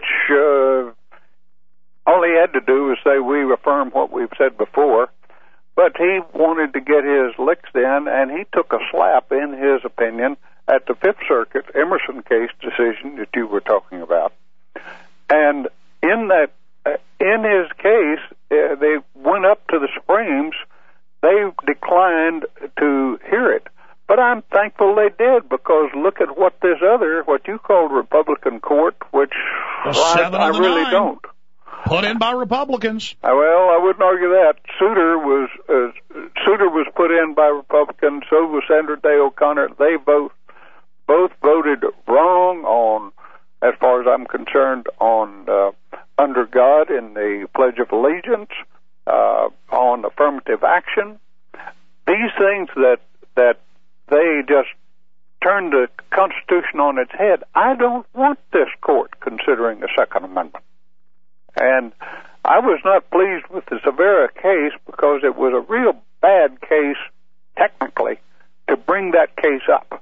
all he had to do was say we affirm what we've said before, but he wanted to get his licks in, and he took a slap in his opinion at the Fifth Circuit Emerson case decision that you were talking about. And in his case, they went up to the Supremes. They declined to hear it. But I'm thankful they did, because look at what you called Republican court, which I really 9. don't. Put in by Republicans. Well, I wouldn't argue that. Souter was put in by Republicans. So was Sandra Day O'Connor. They both voted wrong on, as far as I'm concerned, on under God in the Pledge of Allegiance, on affirmative action. these things that they just turned the Constitution on its head, I don't want this court considering the Second Amendment. And I was not pleased with the Severa case because it was a real bad case, technically, to bring that case up.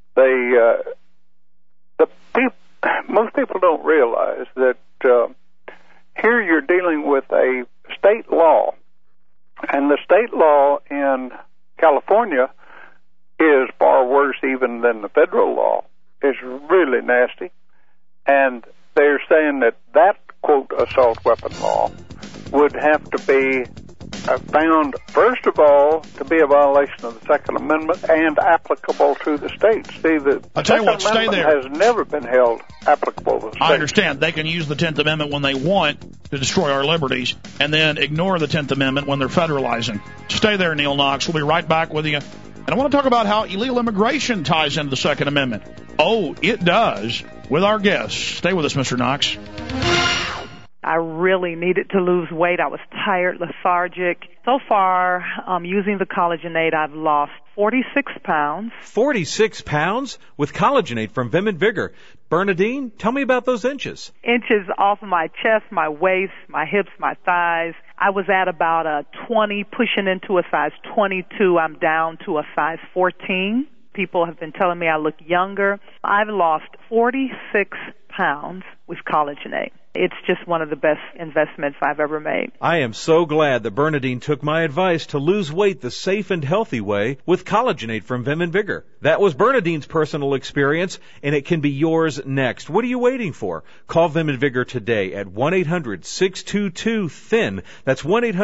Most people don't realize that here you're dealing with a state law, and the state law in California is far worse even than the federal law. It's really nasty, and they're saying that quote assault weapon law would have to be found, first of all, to be a violation of the Second Amendment and applicable to the states. See, the Second Amendment has never been held applicable to the states. I understand. They can use the 10th Amendment when they want to destroy our liberties and then ignore the 10th Amendment when they're federalizing. Stay there, Neil Knox. We'll be right back with you. And I want to talk about how illegal immigration ties into the Second Amendment. Oh, it does, with our guests. Stay with us, Mr. Knox. I really needed to lose weight. I was tired, lethargic. So far, using the Collagenate, I've lost 46 pounds. 46 pounds? With Collagenate from Vim and Vigor. Bernadine, tell me about those inches. Inches off of my chest, my waist, my hips, my thighs. I was at about a 20, pushing into a size 22. I'm down to a size 14. People have been telling me I look younger. I've lost 46 pounds with Collagenate. It's just one of the best investments I've ever made. I am so glad that Bernadine took my advice to lose weight the safe and healthy way with Collagenate from Vim and Vigor. That was Bernadine's personal experience, and it can be yours next. What are you waiting for? Call Vim and Vigor today at 1-800-622-THIN. That's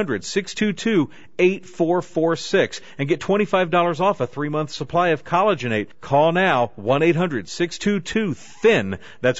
1-800-622-8446. And get $25 off a 3-month supply of Collagenate. Call now, 1-800-622-THIN. That's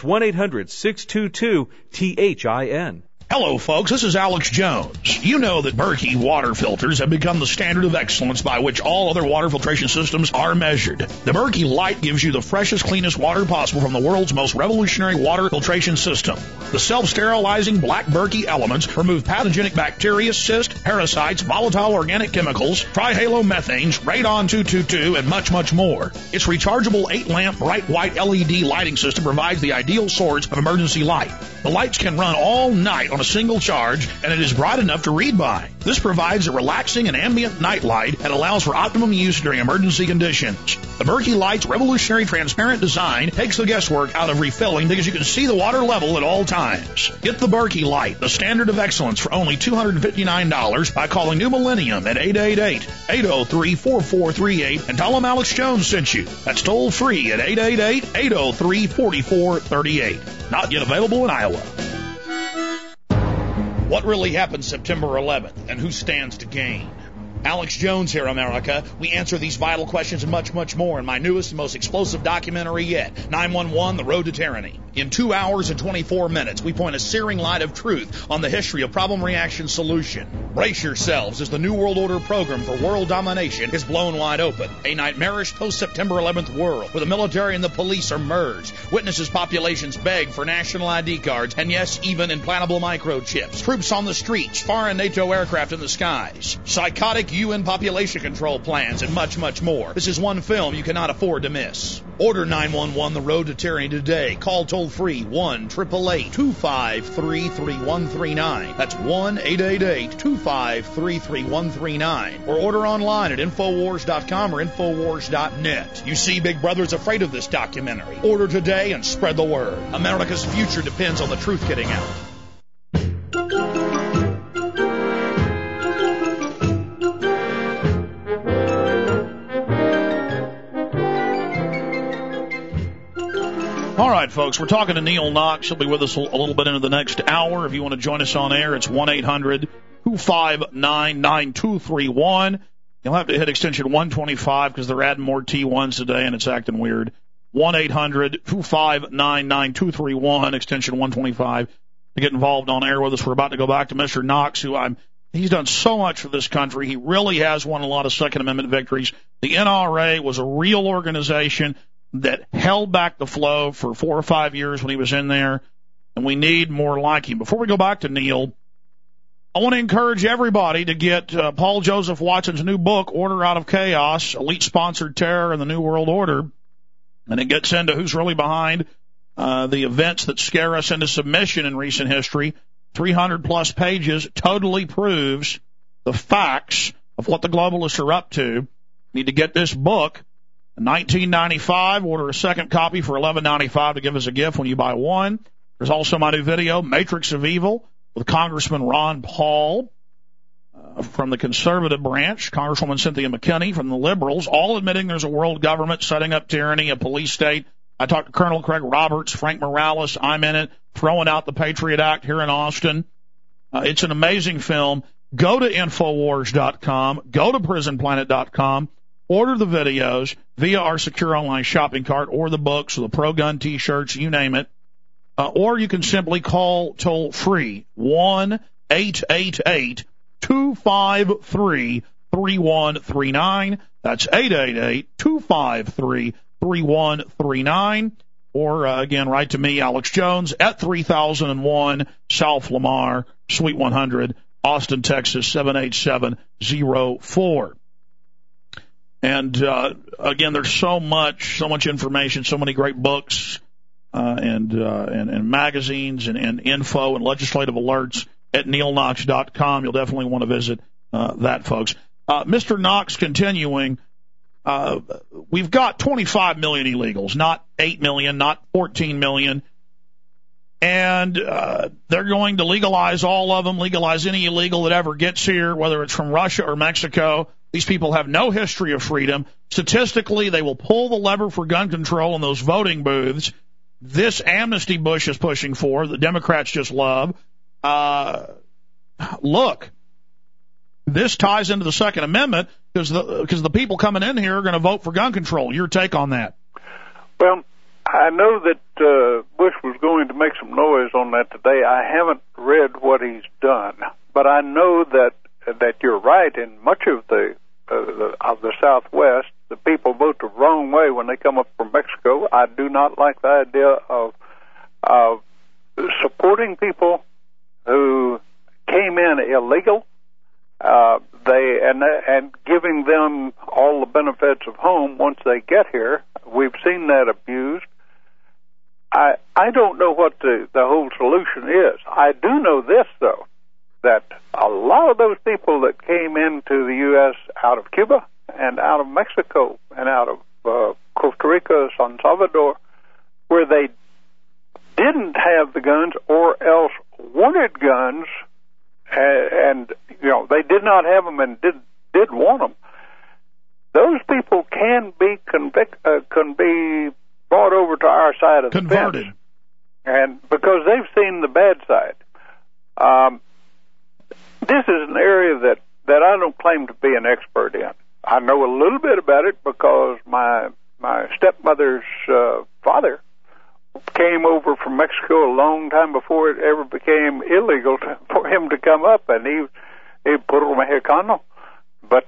1-800-622-THIN. Hello, folks. This is Alex Jones. You know that Berkey water filters have become the standard of excellence by which all other water filtration systems are measured. The Berkey Light gives you the freshest, cleanest water possible from the world's most revolutionary water filtration system. The self-sterilizing black Berkey elements remove pathogenic bacteria, cysts, parasites, volatile organic chemicals, trihalomethanes, radon 222, and much, much more. Its rechargeable 8-lamp bright white LED lighting system provides the ideal source of emergency light. The lights can run all night on a single charge, and it is bright enough to read by. This provides a relaxing and ambient night light and allows for optimum use during emergency conditions. The Berkey Light's revolutionary transparent design takes the guesswork out of refilling because you can see the water level at all times. Get the Berkey Light, the standard of excellence, for only $259 by calling New Millennium at 888-803-4438 and tell them Alex Jones sent you. That's toll free at 888-803-4438. Not yet available in Iowa. What really happened September 11th, and who stands to gain? Alex Jones here, America. We answer these vital questions and much, much more in my newest and most explosive documentary yet, 911, The Road to Tyranny. In 2 hours and 24 minutes, we point a searing light of truth on the history of problem-reaction solution. Brace yourselves as the New World Order program for world domination is blown wide open. A nightmarish post-September 11th world where the military and the police are merged. Witnesses populations beg for national ID cards and, yes, even implantable microchips. Troops on the streets, foreign NATO aircraft in the skies. Psychotic UN population control plans, and much, much more. This is one film you cannot afford to miss. Order 911 The Road to Tyranny today. Call toll-free 1-888-253-3139. That's 1-888-253-3139. Or order online at Infowars.com or Infowars.net. You see, Big Brother's afraid of this documentary. Order today and spread the word. America's future depends on the truth getting out. All right, folks, we're talking to Neil Knox. He'll be with us a little bit into the next hour. If you want to join us on air, it's 1-800-259-9231. You'll have to hit extension 125 because they're adding more T1s today, and it's acting weird. 1-800-259-9231, extension 125, to get involved on air with us. We're about to go back to Mr. Knox, he's done so much for this country. He really has won a lot of Second Amendment victories. The NRA was a real organization that held back the flow for 4 or 5 years when he was in there, and we need more like him. Before we go back to Neil, I want to encourage everybody to get Paul Joseph Watson's new book, Order Out of Chaos, Elite-Sponsored Terror and the New World Order. And it gets into who's really behind the events that scare us into submission in recent history. 300-plus pages, totally proves the facts of what the globalists are up to. You need to get this book. $19.95. Order a second copy for $11.95 to give as a gift when you buy one. There's also my new video, Matrix of Evil, with Congressman Ron Paul from the conservative branch, Congresswoman Cynthia McKinney from the liberals, all admitting there's a world government setting up tyranny, a police state. I talked to Colonel Craig Roberts, Frank Morales. I'm in it, throwing out the Patriot Act here in Austin. It's an amazing film. Go to Infowars.com. Go to PrisonPlanet.com. Order the videos via our secure online shopping cart or the books or the pro-gun T-shirts, you name it. Or you can simply call toll-free 1-888-253-3139. That's 888-253-3139. Or, again, write to me, Alex Jones, at 3001 South Lamar, Suite 100, Austin, Texas, 78704. And, again, there's so much information, so many great books, and magazines and info and legislative alerts at neilknox.com. You'll definitely want to visit, that, folks. Mr. Knox continuing, we've got 25 million illegals, not 8 million, not 14 million. And they're going to legalize all of them, legalize any illegal that ever gets here, whether it's from Russia or Mexico. These people have no history of freedom. Statistically, they will pull the lever for gun control in those voting booths. This amnesty Bush is pushing for, the Democrats just love. Look, this ties into the Second Amendment because the people coming in here are going to vote for gun control. Your take on that? Well, I know that Bush was going to make some noise on that today. I haven't read what he's done, but I know that you're right. In much of the Southwest, the people vote the wrong way when they come up from Mexico. I do not like the idea of supporting people who came in illegal. And giving them all the benefits of home once they get here. We've seen that abused. I don't know what the whole solution is. I do know this, though, that a lot of those people that came into the U.S. out of Cuba and out of Mexico and out of Costa Rica, San Salvador, where they didn't have the guns or else wanted guns, and they did not have them and did want them. Those people can be brought over to our side of the fence, and because they've seen the bad side. This is an area that I don't claim to be an expert in. I know a little bit about it because my stepmother's father came over from Mexico a long time before it ever became illegal for him to come up, and he Puerto Mexicano, but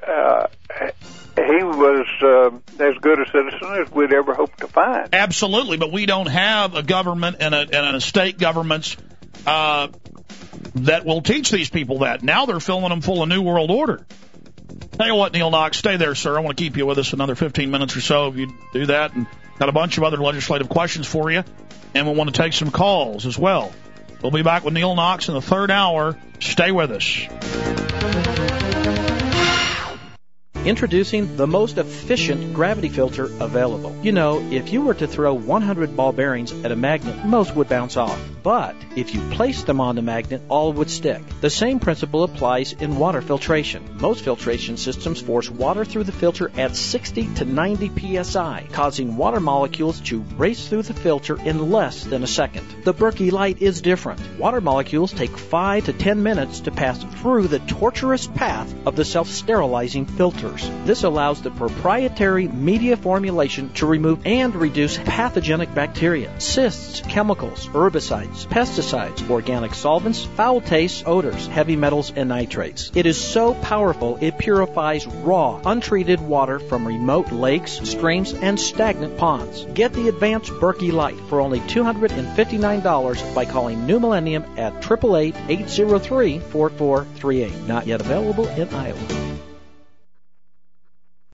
he was as good a citizen as we'd ever hope to find. Absolutely, but we don't have a government and a state governments that will teach these people that. Now they're filling them full of New World Order. Tell you what, Neil Knox, stay there, sir. I want to keep you with us another 15 minutes or so if you do that, and got a bunch of other legislative questions for you, and we want to take some calls as well. We'll be back with Neil Knox in the third hour. Stay with us. Introducing the most efficient gravity filter available. You know, if you were to throw 100 ball bearings at a magnet, most would bounce off. But if you place them on the magnet, all would stick. The same principle applies in water filtration. Most filtration systems force water through the filter at 60 to 90 psi, causing water molecules to race through the filter in less than a second. The Berkey Light is different. Water molecules take 5 to 10 minutes to pass through the torturous path of the self-sterilizing filters. This allows the proprietary media formulation to remove and reduce pathogenic bacteria, cysts, chemicals, herbicides, herbicides, pesticides, organic solvents, foul tastes, odors, heavy metals, and nitrates. It is so powerful it purifies raw, untreated water from remote lakes, streams, and stagnant ponds. Get the advanced Berkey Light for only $259 by calling New Millennium at 888-803-4438. Not yet available in Iowa.